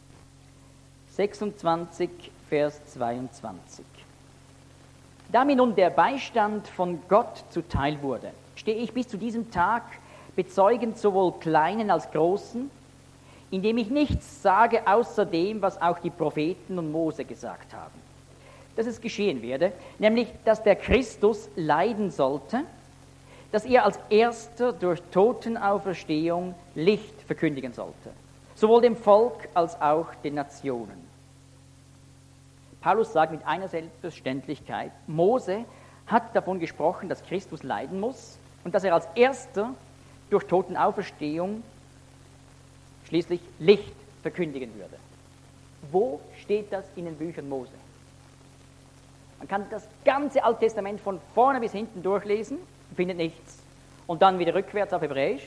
26, Vers 22. Da mir nun der Beistand von Gott zuteil wurde, stehe ich bis zu diesem Tag bezeugend sowohl Kleinen als Großen, indem ich nichts sage außer dem, was auch die Propheten und Mose gesagt haben. Dass es geschehen werde, nämlich, dass der Christus leiden sollte, dass er als Erster durch Totenauferstehung Licht verkündigen sollte, sowohl dem Volk als auch den Nationen. Paulus sagt mit einer Selbstverständlichkeit, Mose hat davon gesprochen, dass Christus leiden muss und dass er als Erster durch Totenauferstehung schließlich Licht verkündigen würde. Wo steht das in den Büchern Mose? Man kann das ganze Alte Testament von vorne bis hinten durchlesen, findet nichts. Und dann wieder rückwärts auf Hebräisch.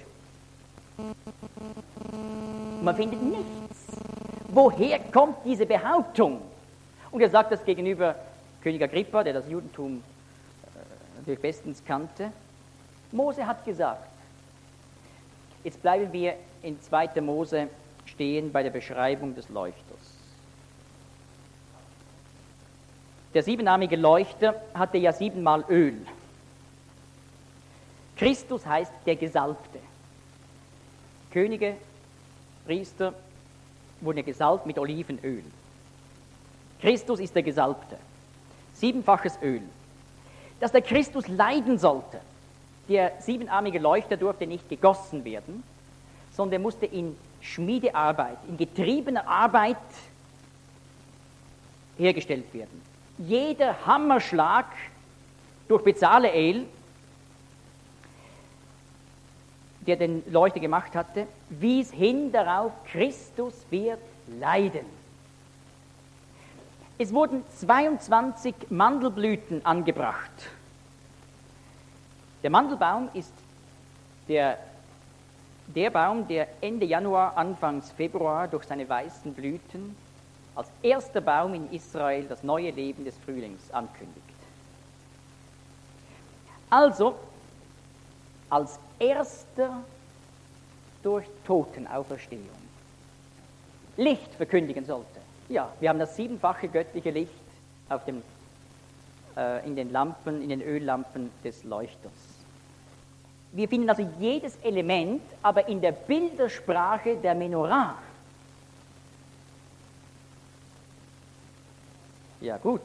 Man findet nichts. Woher kommt diese Behauptung? Und er sagt das gegenüber König Agrippa, der das Judentum natürlich bestens kannte. Mose hat gesagt, jetzt bleiben wir in 2. Mose stehen bei der Beschreibung des Leuchters. Der siebenarmige Leuchter hatte ja 7-mal Öl. Christus heißt der Gesalbte. Könige, Priester wurden ja gesalbt mit Olivenöl. Christus ist der Gesalbte. 7-faches Öl. Dass der Christus leiden sollte, der 7-armige Leuchter durfte nicht gegossen werden, sondern musste in Schmiedearbeit, in getriebener Arbeit hergestellt werden. Jeder Hammerschlag durch Bezaleel, der den Leuchter gemacht hatte, wies hin darauf, Christus wird leiden. Es wurden 22 Mandelblüten angebracht. Der Mandelbaum ist der Baum, der Ende Januar, Anfangs Februar durch seine weißen Blüten als erster Baum in Israel das neue Leben des Frühlings ankündigt. Also, als erster durch Totenauferstehung Licht verkündigen sollte. Ja, wir haben das 7-fache göttliche Licht in den Lampen, in den Öllampen des Leuchters. Wir finden also jedes Element, aber in der Bildersprache der Menorah. Ja gut.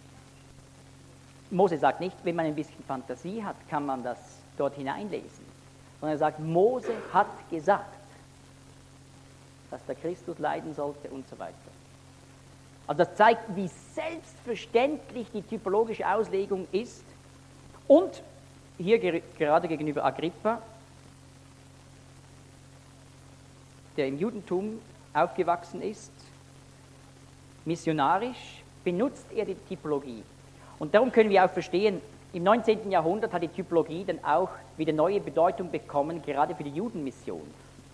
Mose sagt nicht, wenn man ein bisschen Fantasie hat, kann man das dort hineinlesen. Sondern er sagt, Mose hat gesagt, dass der Christus leiden sollte und so weiter. Also das zeigt, wie selbstverständlich die typologische Auslegung ist. Und hier gerade gegenüber Agrippa, der im Judentum aufgewachsen ist, missionarisch, benutzt er die Typologie. Und darum können wir auch verstehen, im 19. Jahrhundert hat die Typologie dann auch wieder neue Bedeutung bekommen, gerade für die Judenmission.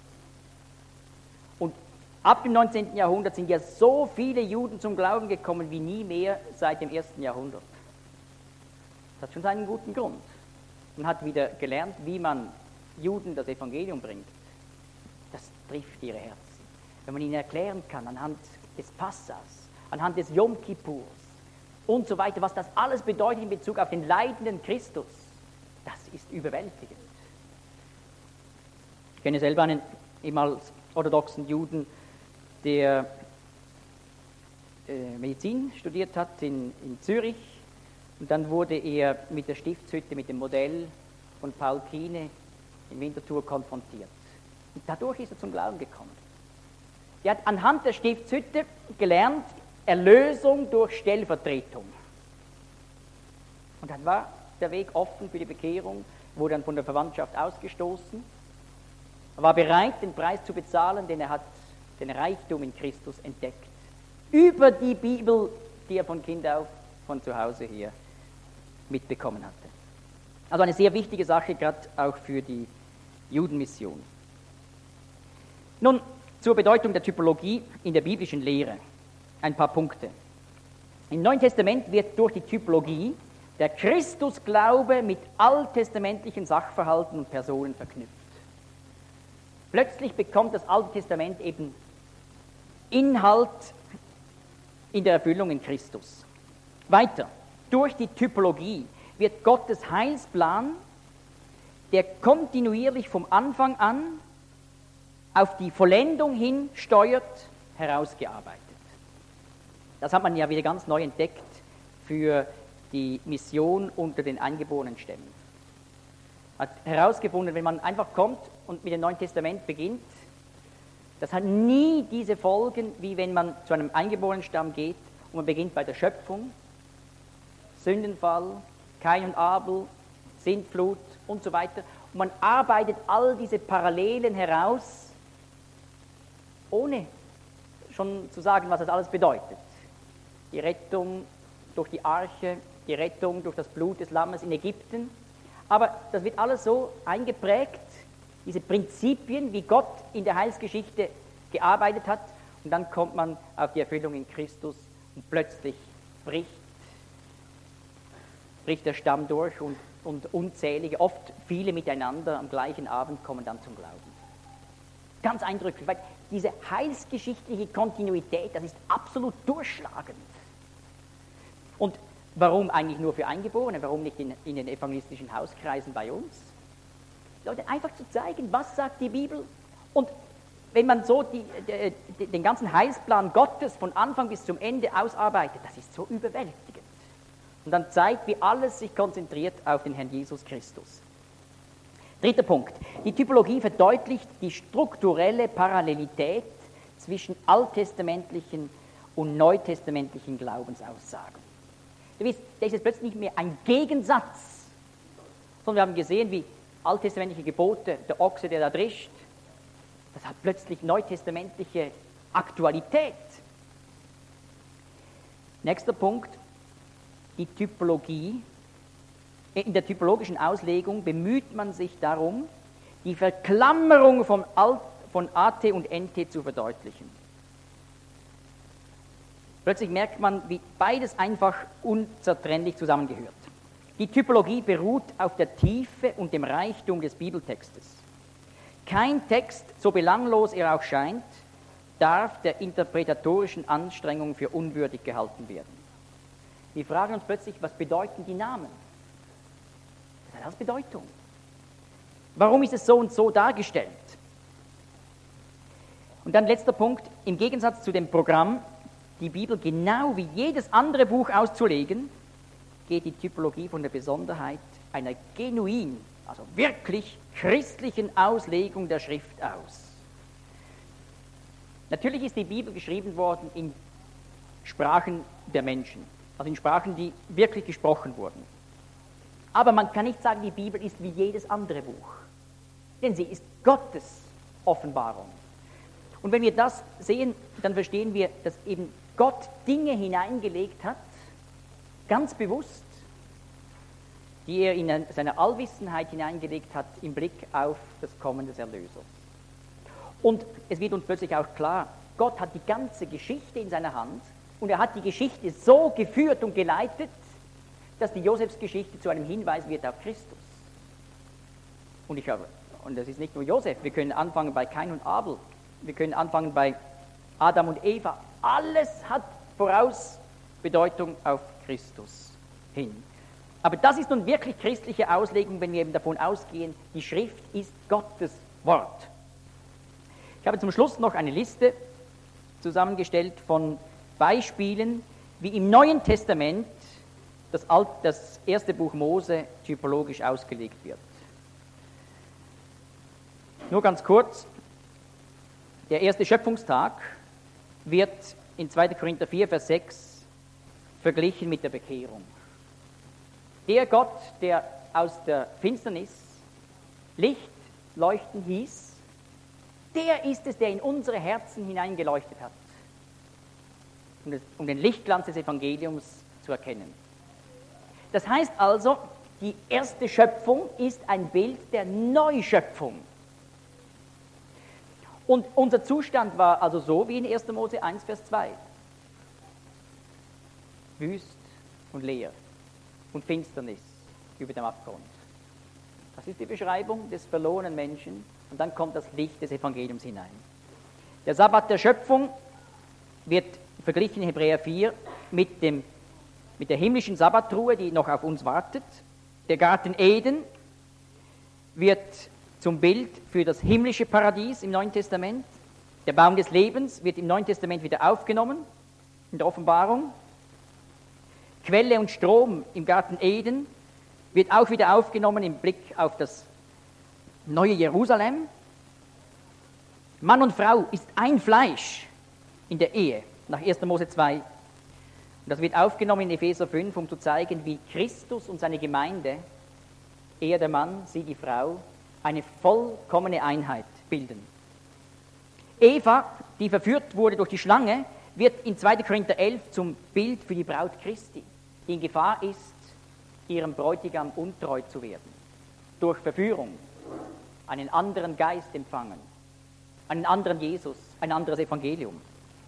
Und ab dem 19. Jahrhundert sind ja so viele Juden zum Glauben gekommen wie nie mehr seit dem 1. Jahrhundert. Das hat schon seinen guten Grund. Man hat wieder gelernt, wie man Juden das Evangelium bringt. Das trifft ihre Herzen. Wenn man ihnen erklären kann, anhand des Passas, anhand des Yom Kippurs und so weiter, was das alles bedeutet in Bezug auf den leidenden Christus, das ist überwältigend. Ich kenne selber einen ehemals orthodoxen Juden, der Medizin studiert hat in Zürich, und dann wurde er mit der Stiftshütte, mit dem Modell von Paul Kine in Winterthur konfrontiert. Und dadurch ist er zum Glauben gekommen. Er hat anhand der Stiftshütte gelernt, Erlösung durch Stellvertretung. Und dann war der Weg offen für die Bekehrung, wurde dann von der Verwandtschaft ausgestoßen. Er war bereit, den Preis zu bezahlen, den er hat den Reichtum in Christus entdeckt. Über die Bibel, die er von Kind auf, von zu Hause her mitbekommen hatte. Also eine sehr wichtige Sache, gerade auch für die Judenmission. Nun, zur Bedeutung der Typologie in der biblischen Lehre. Ein paar Punkte. Im Neuen Testament wird durch die Typologie der Christusglaube mit alttestamentlichen Sachverhalten und Personen verknüpft. Plötzlich bekommt das Alte Testament eben Inhalt in der Erfüllung in Christus. Weiter, durch die Typologie wird Gottes Heilsplan, der kontinuierlich vom Anfang an auf die Vollendung hin steuert, herausgearbeitet. Das hat man ja wieder ganz neu entdeckt für die Mission unter den eingeborenen Stämmen. Hat herausgefunden, wenn man einfach kommt und mit dem Neuen Testament beginnt, das hat nie diese Folgen, wie wenn man zu einem eingeborenen Stamm geht und man beginnt bei der Schöpfung, Sündenfall, Kain und Abel, Sintflut und so weiter. Und man arbeitet all diese Parallelen heraus, ohne schon zu sagen, was das alles bedeutet. Die Rettung durch die Arche, die Rettung durch das Blut des Lammes in Ägypten. Aber das wird alles so eingeprägt, diese Prinzipien, wie Gott in der Heilsgeschichte gearbeitet hat. Und dann kommt man auf die Erfüllung in Christus und plötzlich bricht der Stamm durch und unzählige, oft viele miteinander am gleichen Abend kommen dann zum Glauben. Ganz eindrücklich, weil diese heilsgeschichtliche Kontinuität, das ist absolut durchschlagend. Und warum eigentlich nur für Eingeborene? Warum nicht in den evangelistischen Hauskreisen bei uns? Leute, einfach zu zeigen, was sagt die Bibel? Und wenn man so den ganzen Heilsplan Gottes von Anfang bis zum Ende ausarbeitet, das ist so überwältigend. Und dann zeigt, wie alles sich konzentriert auf den Herrn Jesus Christus. Dritter Punkt. Die Typologie verdeutlicht die strukturelle Parallelität zwischen alttestamentlichen und neutestamentlichen Glaubensaussagen. Du wisst, da ist jetzt plötzlich nicht mehr ein Gegensatz, sondern wir haben gesehen, wie alttestamentliche Gebote, der Ochse, der da drischt, das hat plötzlich neutestamentliche Aktualität. Nächster Punkt, die Typologie. In der typologischen Auslegung bemüht man sich darum, die Verklammerung von AT und NT zu verdeutlichen. Plötzlich merkt man, wie beides einfach unzertrennlich zusammengehört. Die Typologie beruht auf der Tiefe und dem Reichtum des Bibeltextes. Kein Text, so belanglos er auch scheint, darf der interpretatorischen Anstrengung für unwürdig gehalten werden. Wir fragen uns plötzlich, was bedeuten die Namen? Das hat alles Bedeutung. Warum ist es so und so dargestellt? Und dann letzter Punkt, im Gegensatz zu dem Programm, die Bibel genau wie jedes andere Buch auszulegen, geht die Typologie von der Besonderheit einer genuin, also wirklich christlichen Auslegung der Schrift aus. Natürlich ist die Bibel geschrieben worden in Sprachen der Menschen, also in Sprachen, die wirklich gesprochen wurden. Aber man kann nicht sagen, die Bibel ist wie jedes andere Buch, denn sie ist Gottes Offenbarung. Und wenn wir das sehen, dann verstehen wir, dass eben Gott Dinge hineingelegt hat, ganz bewusst, die er in seine Allwissenheit hineingelegt hat im Blick auf das Kommen des Erlösers. Und es wird uns plötzlich auch klar, Gott hat die ganze Geschichte in seiner Hand und er hat die Geschichte so geführt und geleitet, dass die Josefsgeschichte zu einem Hinweis wird auf Christus. Und das ist nicht nur Josef, wir können anfangen bei Kain und Abel, wir können anfangen bei Adam und Eva. Alles hat Vorausbedeutung auf Christus hin. Aber das ist nun wirklich christliche Auslegung, wenn wir eben davon ausgehen, die Schrift ist Gottes Wort. Ich habe zum Schluss noch eine Liste zusammengestellt von Beispielen, wie im Neuen Testament das erste Buch Mose typologisch ausgelegt wird. Nur ganz kurz, der erste Schöpfungstag wird in 2. Korinther 4, Vers 6 verglichen mit der Bekehrung. Der Gott, der aus der Finsternis Licht leuchten hieß, der ist es, der in unsere Herzen hineingeleuchtet hat, um den Lichtglanz des Evangeliums zu erkennen. Das heißt also, die erste Schöpfung ist ein Bild der Neuschöpfung. Und unser Zustand war also so wie in 1. Mose 1, Vers 2. Wüst und leer und Finsternis über dem Abgrund. Das ist die Beschreibung des verlorenen Menschen und dann kommt das Licht des Evangeliums hinein. Der Sabbat der Schöpfung wird verglichen in Hebräer 4 mit der himmlischen Sabbatruhe, die noch auf uns wartet. Der Garten Eden wird zum Bild für das himmlische Paradies im Neuen Testament. Der Baum des Lebens wird im Neuen Testament wieder aufgenommen, in der Offenbarung. Quelle und Strom im Garten Eden wird auch wieder aufgenommen im Blick auf das neue Jerusalem. Mann und Frau ist ein Fleisch in der Ehe, nach 1. Mose 2. Und das wird aufgenommen in Epheser 5, um zu zeigen, wie Christus und seine Gemeinde, er der Mann, sie die Frau, eine vollkommene Einheit bilden. Eva, die verführt wurde durch die Schlange, wird in 2. Korinther 11 zum Bild für die Braut Christi, die in Gefahr ist, ihrem Bräutigam untreu zu werden. Durch Verführung, einen anderen Geist empfangen, einen anderen Jesus, ein anderes Evangelium.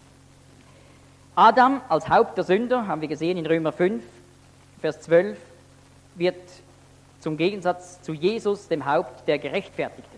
Adam als Haupt der Sünder, haben wir gesehen in Römer 5, Vers 12, wird zum Gegensatz zu Jesus, dem Haupt der Gerechtfertigten.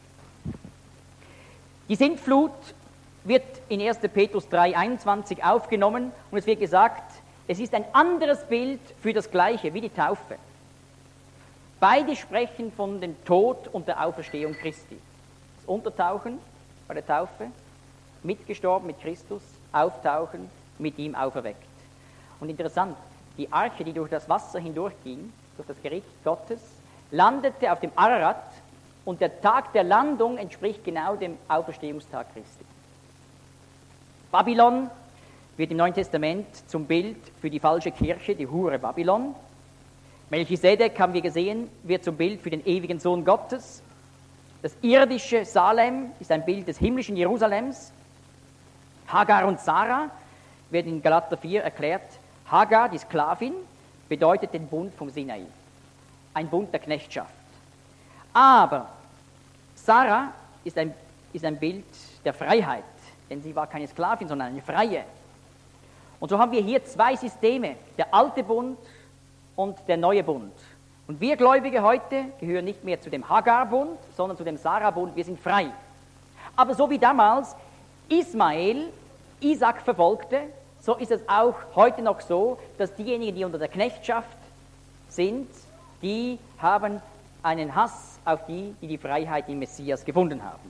Die Sintflut wird in 1. Petrus 3,21 aufgenommen und es wird gesagt, es ist ein anderes Bild für das Gleiche, wie die Taufe. Beide sprechen von dem Tod und der Auferstehung Christi. Das Untertauchen bei der Taufe, mitgestorben mit Christus, auftauchen, mit ihm auferweckt. Und interessant, die Arche, die durch das Wasser hindurchging, durch das Gericht Gottes, landete auf dem Ararat und der Tag der Landung entspricht genau dem Auferstehungstag Christi. Babylon wird im Neuen Testament zum Bild für die falsche Kirche, die Hure Babylon. Melchisedek, haben wir gesehen, wird zum Bild für den ewigen Sohn Gottes. Das irdische Salem ist ein Bild des himmlischen Jerusalems. Hagar und Sarah wird in Galater 4 erklärt. Hagar, die Sklavin, bedeutet den Bund vom Sinai, ein Bund der Knechtschaft. Aber Sarah ist ein Bild der Freiheit, denn sie war keine Sklavin, sondern eine Freie. Und so haben wir hier zwei Systeme, der alte Bund und der neue Bund. Und wir Gläubige heute gehören nicht mehr zu dem Hagar-Bund, sondern zu dem Sarah-Bund, wir sind frei. Aber so wie damals Ismael Isaac verfolgte, so ist es auch heute noch so, dass diejenigen, die unter der Knechtschaft sind, die haben einen Hass auf die, die die Freiheit im Messias gefunden haben.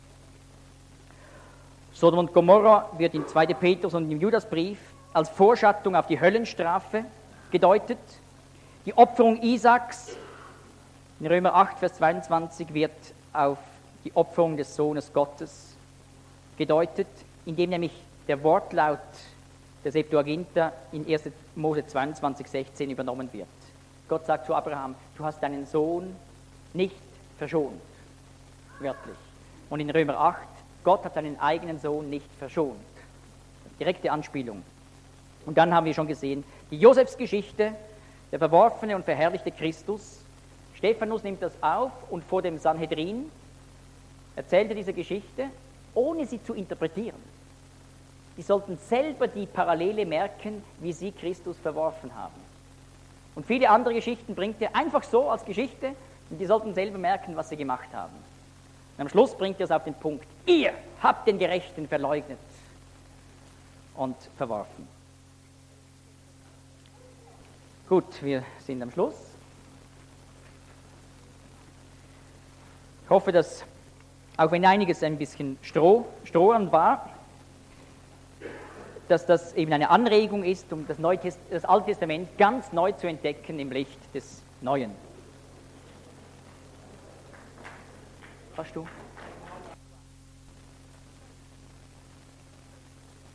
Sodom und Gomorra wird in 2. Petrus und im Judasbrief als Vorschattung auf die Höllenstrafe gedeutet. Die Opferung Isaaks in Römer 8, Vers 22 wird auf die Opferung des Sohnes Gottes gedeutet, indem nämlich der Wortlaut der Septuaginta in 1. Mose 22, 16 übernommen wird. Gott sagt zu Abraham, du hast deinen Sohn nicht verschont, wörtlich. Und in Römer 8, Gott hat seinen eigenen Sohn nicht verschont. Direkte Anspielung. Und dann haben wir schon gesehen, die Josefsgeschichte, der verworfene und verherrlichte Christus. Stephanus nimmt das auf und vor dem Sanhedrin erzählte diese Geschichte, ohne sie zu interpretieren. Die sollten selber die Parallele merken, wie sie Christus verworfen haben. Und viele andere Geschichten bringt er einfach so als Geschichte und die sollten selber merken, was sie gemacht haben. Und am Schluss bringt er es auf den Punkt, ihr habt den Gerechten verleugnet und verworfen. Gut, wir sind am Schluss. Ich hoffe, dass, auch wenn einiges ein bisschen strohend war, dass das eben eine Anregung ist, um das Alte Testament ganz neu zu entdecken im Licht des Neuen. Hast du?